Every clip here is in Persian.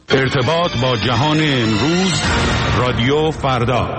ارتباط با جهان امروز، رادیو فردا.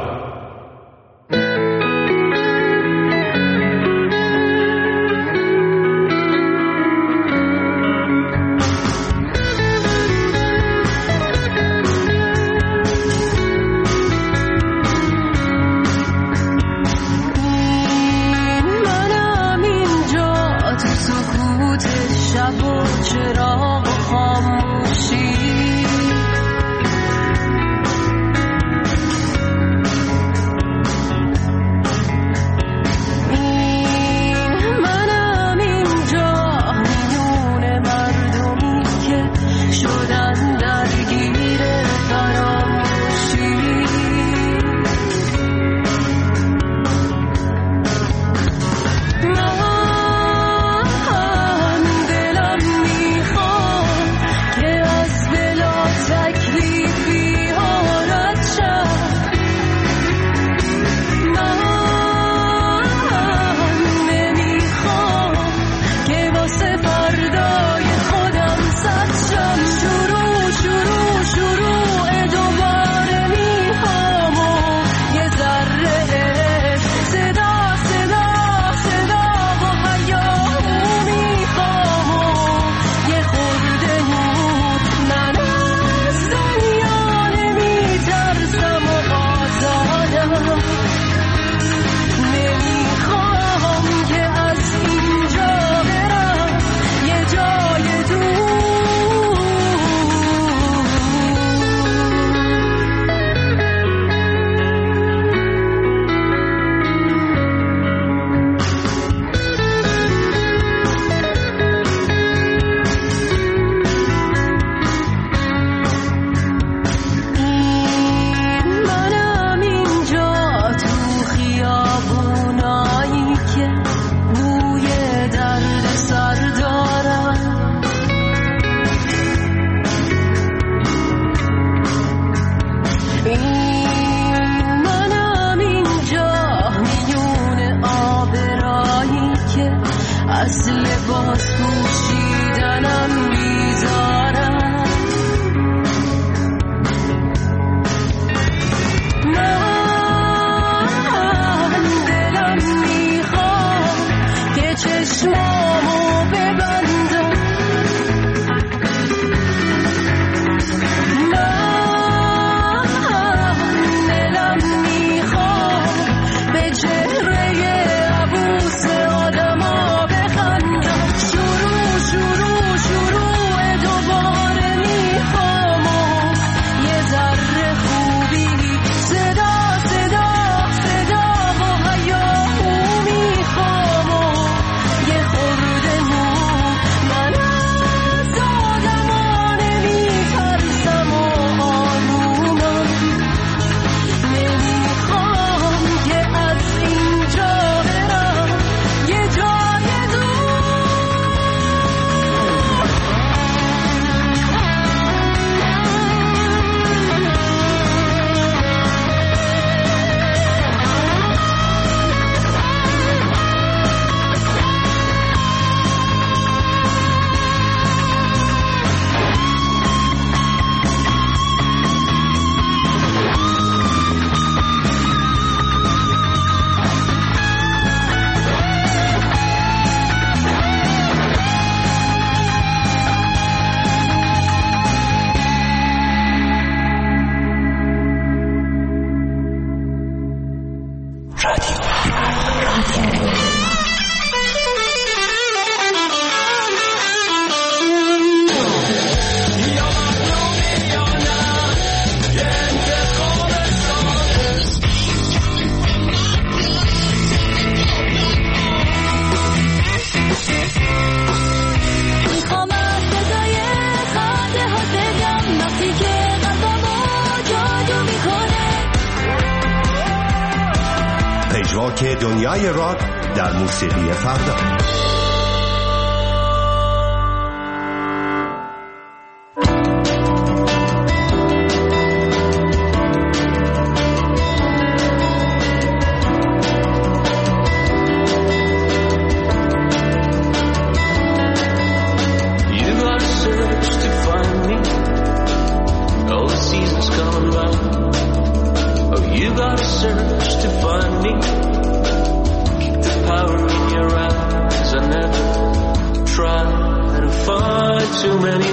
پژواک دنیای راک در موسیقی فردا.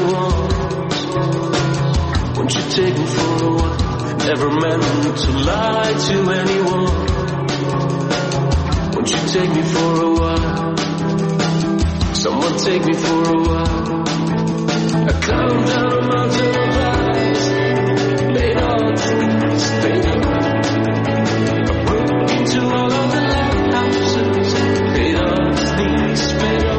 wants. Won't you take me for a while? Never meant to lie to anyone. Won't you take me for a while? Someone take me for a while. I come down a mountain of lies, made all things fade. I broke into all of the lighthouses, made all things fade.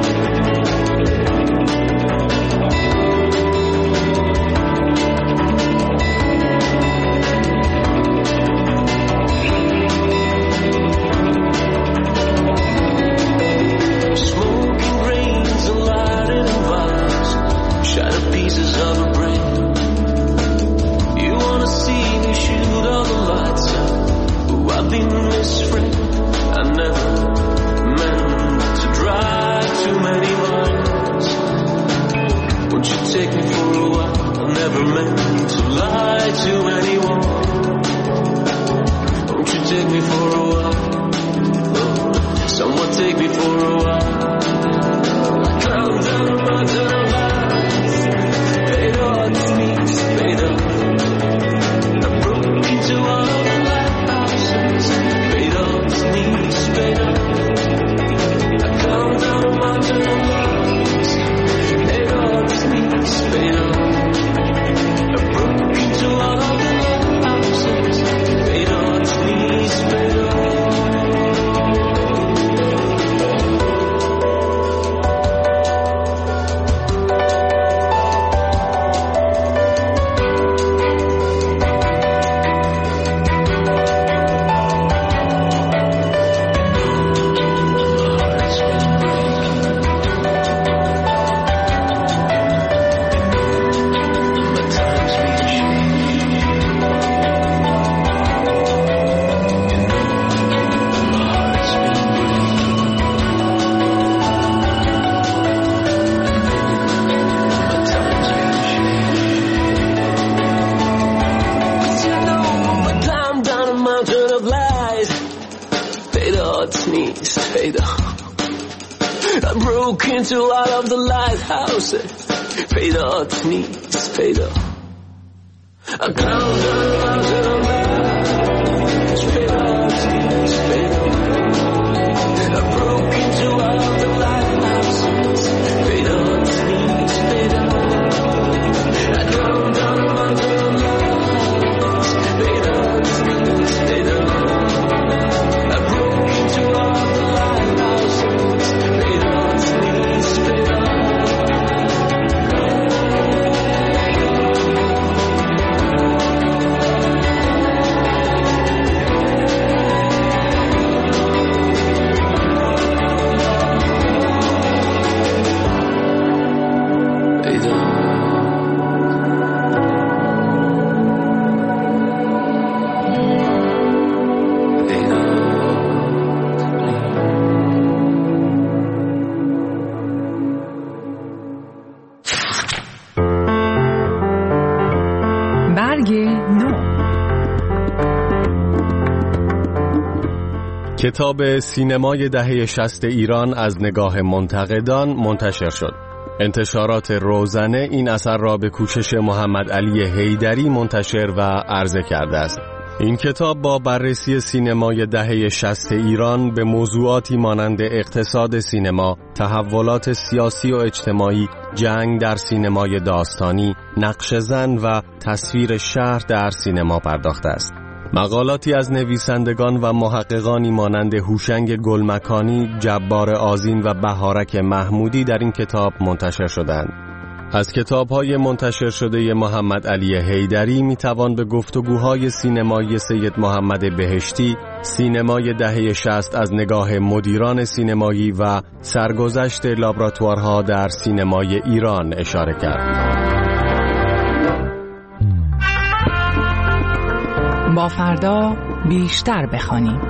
Into all of the lighthouses, paid off knees, paid off. I climbed down a mountain of lies, paid off knees, paid off. I broke into all of the lighthouses, paid off knees, paid off. I climbed down a mountain of lies, paid off knees, paid off. I broke into all of the lighthouses, paid off knees, paid off. کتاب سینمای دهه 60 ایران از نگاه منتقدان منتشر شد. انتشارات روزنه این اثر را به کوشش محمد علی حیدری منتشر و عرضه کرده است. این کتاب با بررسی سینمای دهه 60 ایران به موضوعاتی مانند اقتصاد سینما، تحولات سیاسی و اجتماعی، جنگ در سینمای داستانی، نقش زن و تصویر شهر در سینما پرداخته است. مقالاتی از نویسندگان و محققانی مانند هوشنگ گلمکانی، جبار آذین و بهارک محمودی در این کتاب منتشر شدند. از کتاب‌های منتشر شده محمد علی حیدری می‌توان به گفتگوهای سینمایی سید محمد بهشتی، سینمای دهه 60 از نگاه مدیران سینمایی و سرگذشت لابراتوارها در سینمای ایران اشاره کرد. با فردا بیشتر بخوانیم.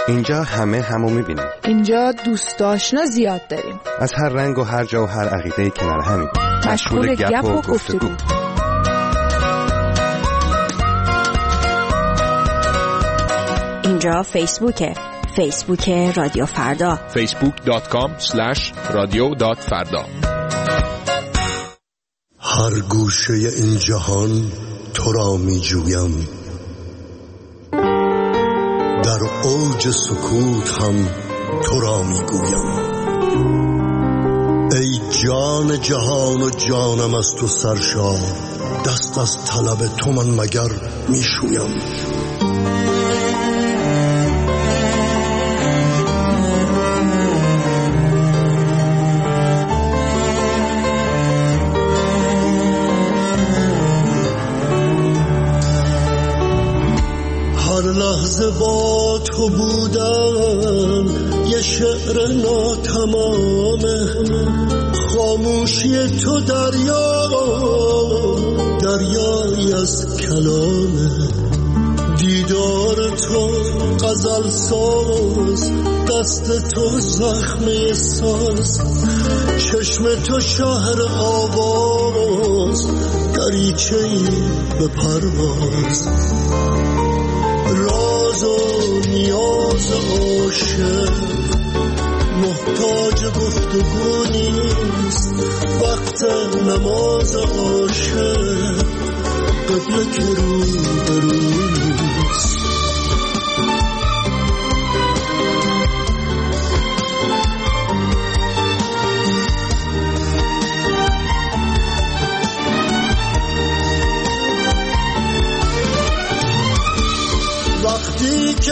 اینجا همو میبینیم. اینجا دوست آشنا زیاد داریم. از هر رنگ و هر جا و هر عقیده‌ای کنار همیم. مشغول گپ و گفتگو. اینجا فیسبوک رادیو فردا. facebook.com/radio.farda. هر گوشه این جهان تو را می جویم، در اوج سکوت هم تو را می گویم. ای جان جهان و جانم از تو سرشار، دست از طلب تو من مگر می شویم. لحظه با تو بودن یه شعر ناتمامه، خاموشی تو دریایی از کلامه. دیدار تو غزل ساز، دست تو زخمه ساز، چشم تو شهر آواز، دریچه‌ای به پرواز. راز و نیاز عاشق محتاج گفتگو نیست، وقت نماز عاشق قبله که رو نیست. وقتی که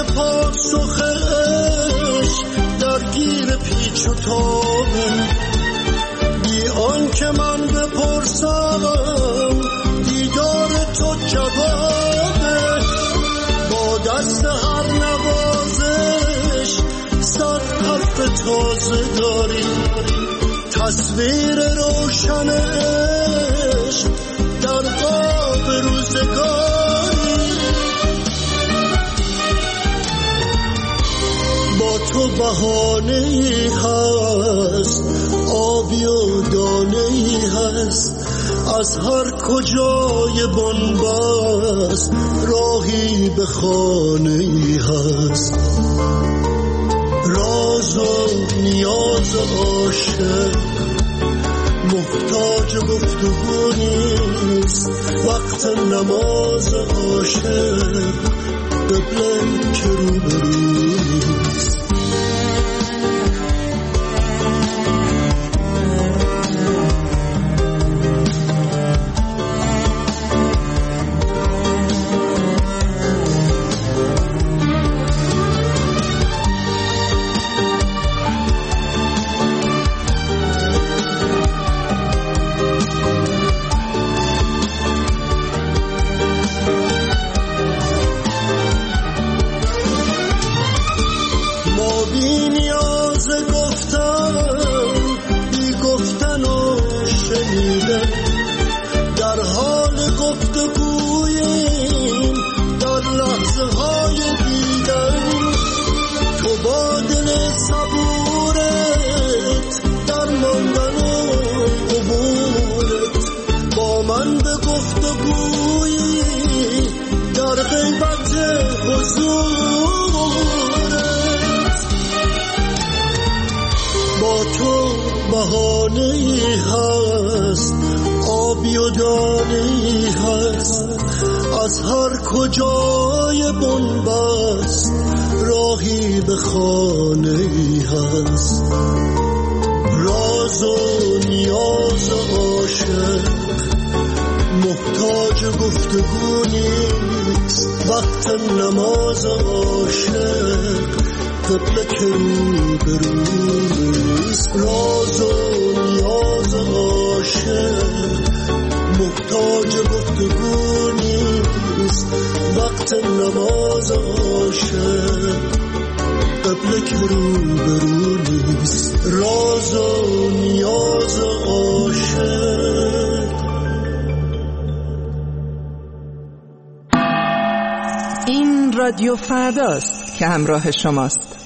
پاسخش درگیر پیچ و تابه، بی آن که من بپرسم دیدار تو جوابه. با دست هر نوازش صد حرف تازه داری، تصویر روشنش در قاب روزگاری. تو بهانه‌ای هست، آبی و دانه‌ای هست، از هر کجای بنبست راهی به خانه‌ای هست. راز و نیاز عاشق محتاج گفتگو نیست، وقت نماز عاشق قبله که روبرو نیست. بهانه‌ای هست، آبی و دانه‌ای هست، از هر کجای بنبست راهی به خانه‌ای هست. راز و نیاز عاشق محتاج گفتگو نیست، وقت نماز عاشق قبله که روبرو نیست. راز و نیاز عاشق محتاج گفتگو نیست، وقت نماز عاشق قبله که روبرو نیست. راز و نیاز عاشق. این رادیو فرداست که که همراه شماست.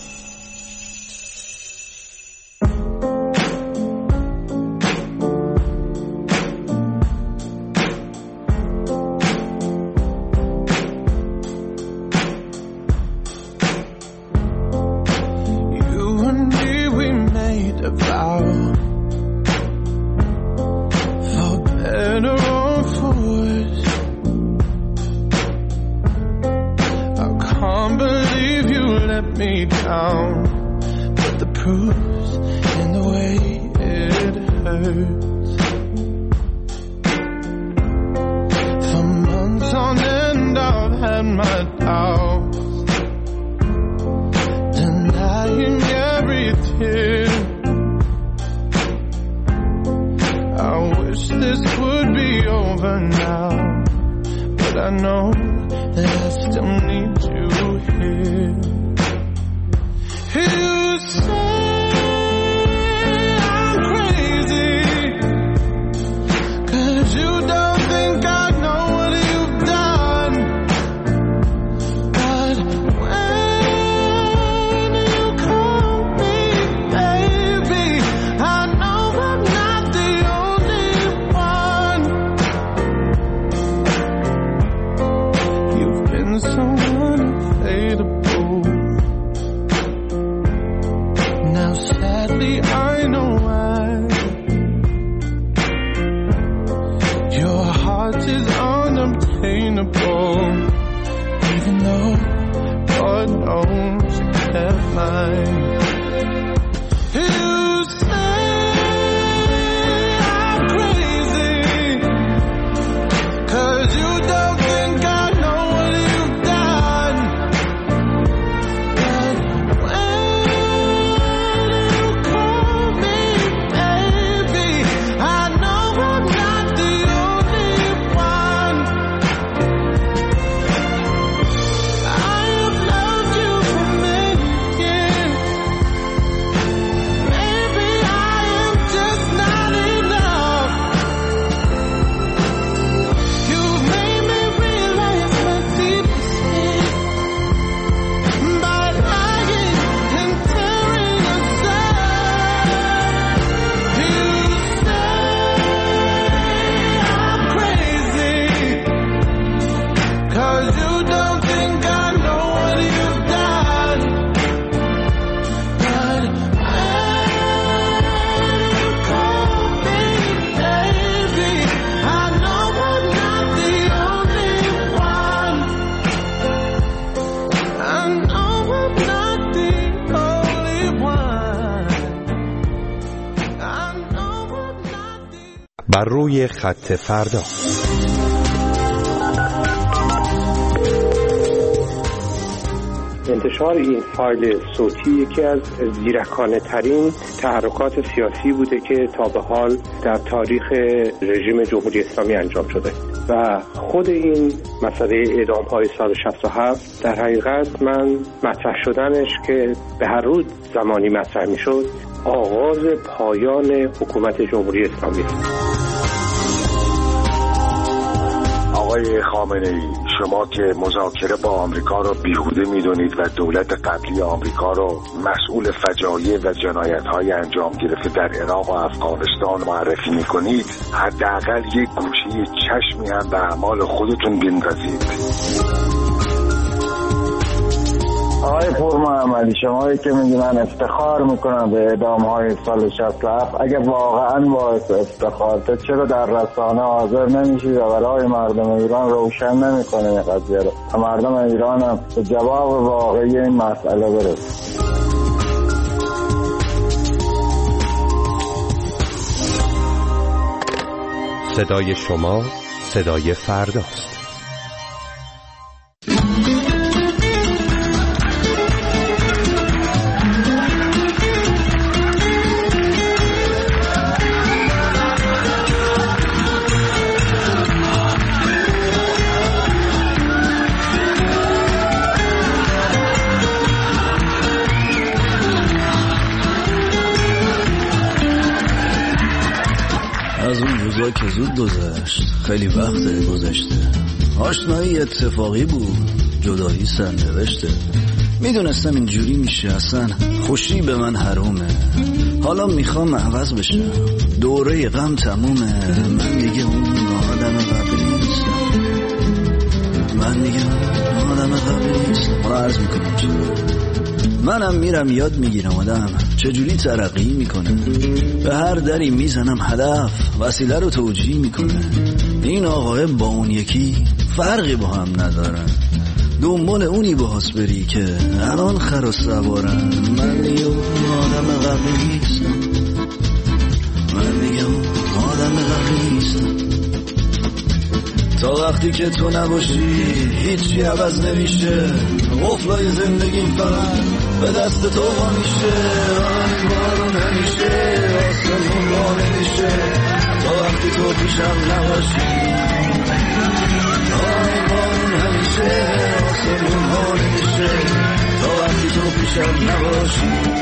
بر روی خط فردا. انتشار این فایل صوتی یکی از زیرکانه ترین تحرکات سیاسی بوده که تا به حال در تاریخ رژیم جمهوری اسلامی انجام شده و خود این مسئله اعدام های سال 67 در حقیقت من مطرح شدنش که به هر روز زمانی مطرح می شد آغاز پایان حکومت جمهوری اسلامی است. آقای خامنه‌ای، شما که مذاکره با آمریکا رو بیهوده می‌دونید و دولت قبلی آمریکا رو مسئول فجایع و جنایت‌های انجام گرفته در عراق و افغانستان معرفی می‌کنید، حداقل یک گوشه چشمی هم به اعمال خودتون بندازید. آقای پورمحمدی، شمایی که میگی من افتخار میکنم به اعدام‌های سال 67، اگه واقعا باعث افتخارته چرا در رسانه حاضر نمیشید و برای مردم ایران روشن نمیکنه این قضیه رو و مردم ایران هم به جواب واقعی این مسئله برسه؟ صدای شما صدای فرداست. از اون روزا که زود گذشت، خیلی وقت گذشته. آشنایی اتفاقی بود، جدایی سرنوشته. میدونستم اینجوری میشه، اصلا خوشی به من حرومه. حالا میخوام عوض بشم، دوره غم تمومه. من دیگه اون آدم قبلی نیستم، من دیگه اون آدم قبلی نیستم. حالا عرض میکنم منم میرم یاد میگیرم آدم چجوری ترقی میکنه. به هر دری میزنم هدف وسیله رو توجیه میکنه. این آقای با اون یکی فرقی با هم ندارن، دنبال اونی باهاس بری که الان خر و سوارن. من دیگه اون آدم قبلی نیستم، من دیگه اون آدم قبلی نیستم. تا وقتی که تو نباشی هیچی عوض نمیشه، قفلای زندگیم فقط به دست تو وا میشه. آی بارون همیشه آسمون وا نمیشه، تا وقتی تو پیشم نباشی. آی بارون همیشه آسمون وا نمیشه، تا وقتی تو پیشم نباشی.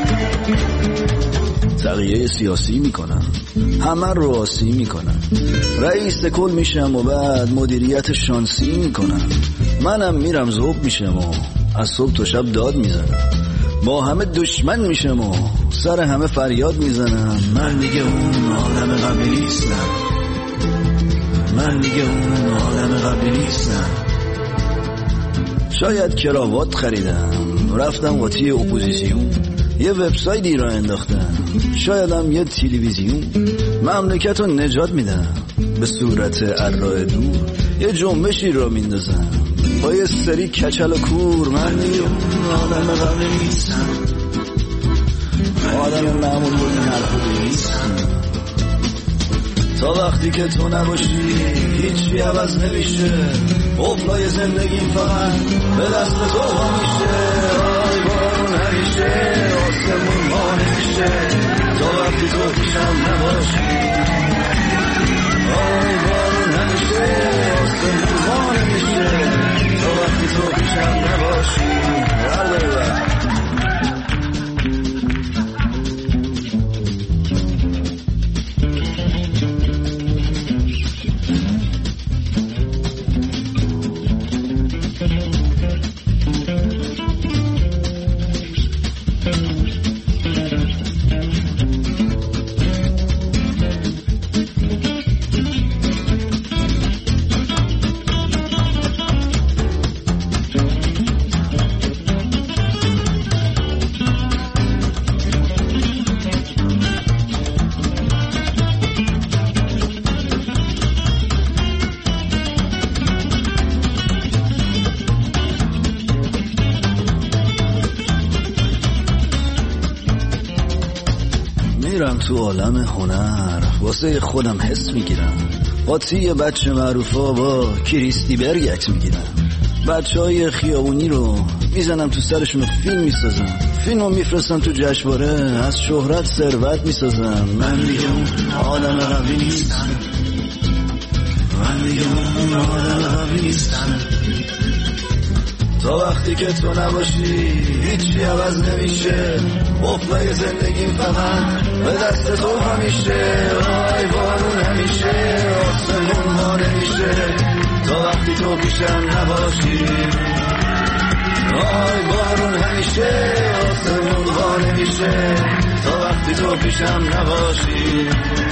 تغییر سیاسی میکنم، همه رو آسی میکنم، رئیس کل میشم و بعد مدیریت شانسی میکنم. منم میرم ذوب میشم و از صبح تا شب داد میزنم، با همه دشمن میشم و سر همه فریاد میزنم. من دیگه اون آدم قبلی نیستم، من دیگه اون آدم قبلی نیستم. شاید کراوات خریدم، رفتم قاطی اپوزیسیون، یه وبسایتی را انداختم، شایدم یه تلویزیون. مملکت رو نجات میدم به صورت ارائه دور، یه جنبشی را میندازم با یه سری کچل و کور. من دیگه آدم قبلی نیستم، آدم معمول بودن هر خوبی نیستم. تا وقتی که تو نباشی هیچی عوض نمیشه، قفلای زندگیم فقط به دست تو وا میشه. آی بارون همیشه آسمون وا نمیشه، تا وقتی تو پیشم نباشی. آی بارون همیشه آسمون وا نمیشه، تا وقتی تو پیشم نباشی. میرم تو عالم هنر، واسه خودم حس میگیرم، قاطی بچه معروفا با کریستی برگ عکس میگیرم. بچه های خیابونی رو میزنم تو سرشون و فیلم میسازم، فیلم رو میفرستم تو جشنواره، از شهرت ثروت میسازم. من دیگه اون آدم قبلی نیستم، من دیگه اون آدم قبلی نیستم. تا وقتی که تو نباشی هیچی عوض نمیشه، قفلای زندگیم فقط به دست تو همیشه. آی بارون همیشه آسمون وا نمیشه، تا وقتی تو پیشم نباشی. آی بارون همیشه آسمون وا نمیشه، تا وقتی تو پیشم نباشی.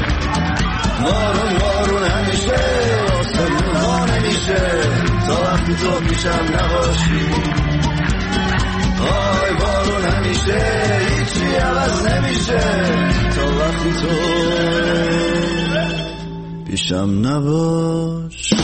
بارون همیشه آسمون وا نمیشه، تا وقتی تو پیشم نباشی. آی بارون همیشه هیچی عوض نمیشه، تا وقتی تو پیشم نباشی.